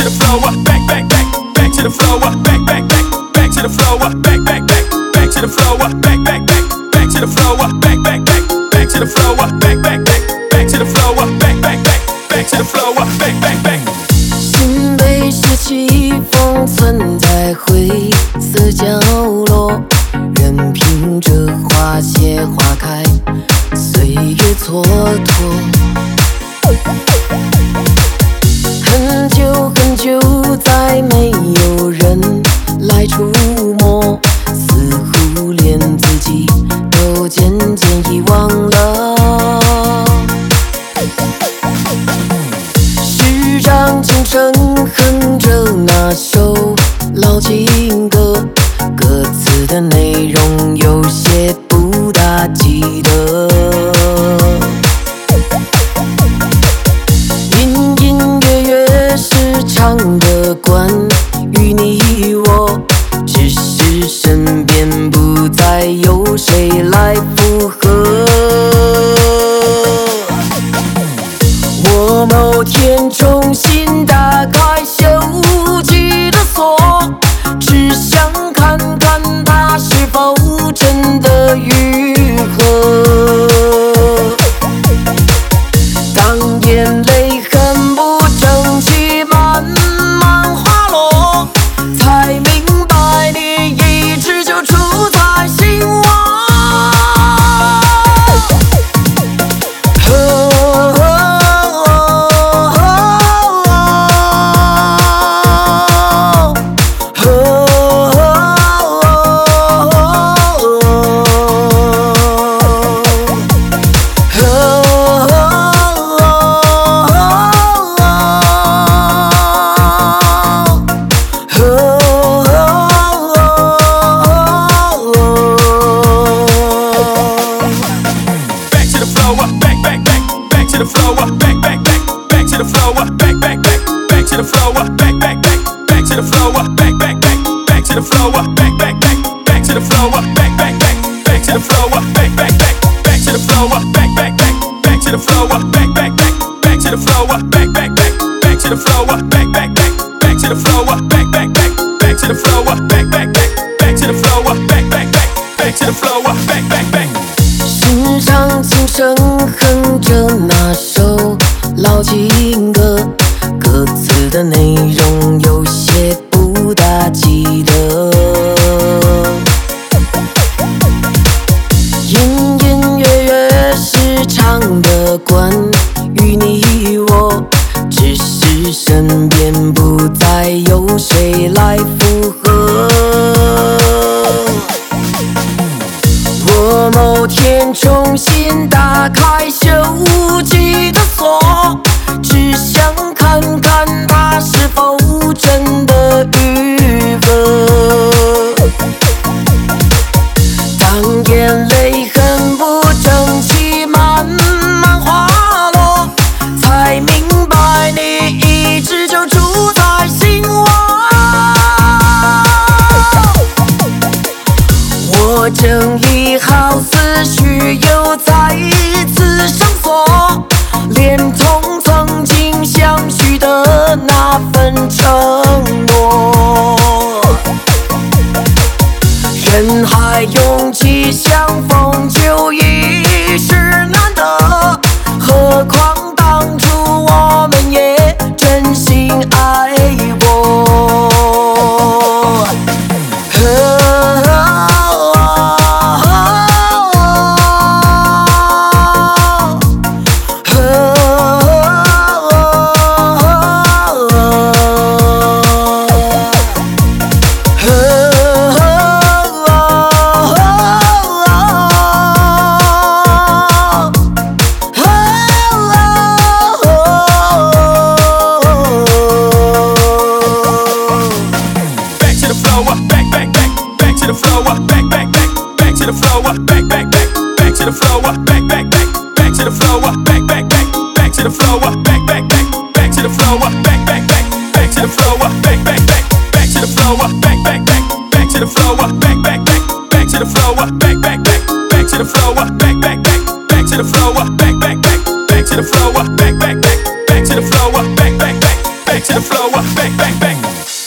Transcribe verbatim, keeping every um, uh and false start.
the flow, back, back, back, back to the flow, back, back, back, back to the flow, back, back, back, back to the flow, back, back, back, back to the flow, back, back, back, back to the flow, back, back, back, back to the flow, back, back, back, back to the flow, back, back, back。 心被湿气封存在灰色角落，任凭着花谢花开，岁月蹉跎。很久很久，再没有人来触摸，似乎连自己都渐渐遗忘了。时常轻声哼着那首老情歌，歌词的内容有些不大记得。隐隐约约是唱的关于你我，只是身边不再有谁来附和。我某天重新打开锈迹的锁，只想看看它是否真的愈合。当眼泪很不争气慢慢滑落，才明白你一直就住在心窝。 To the flow, back, back, back, back to the flow, back, back, back, back to the flow, back, back, back, back to the flow, back, back, back, back to the flow, back, back, back, back to the flow, back, back, back, back to the flow, back, back, back, back to the flow, back, back, back, back to the flow, back, back, back, back to the flow, back, back, back, back to the flow, back, back, back, back to the flow, back, back, back, back to the flow, back, back, back, back to the flow, back, back, back, back to the flow, back, back, back。 时常轻声哼着那首老情歌，歌词的内容有些不大记得。隐隐约约是唱的关于你我，只是身边不再有谁来附和。我某天重新打开锈迹的锁，只想看看它是否真的愈合。当眼泪很不争气慢慢滑落，才明白你一直就住在心窝。我正义好思绪又再一次上锁，连同曾经相许的那份承诺。人海拥挤相逢就已是难得，何况当初我们也真心爱过。 To the flow, back, back, back, back to the flow, back, back, back, back to the flow, back, back, back, back to the flow, back, back, back, back to the flow, back, back, back, back to the flow, back, back, back, back to the flow, back, back, back, back to the flow, back, back, back, back to the flow, back, back, back, back to the flow, back, back, back, back to the flow, back, back, back, back to the flow, back, back, back, back back to the flow, back, back, back.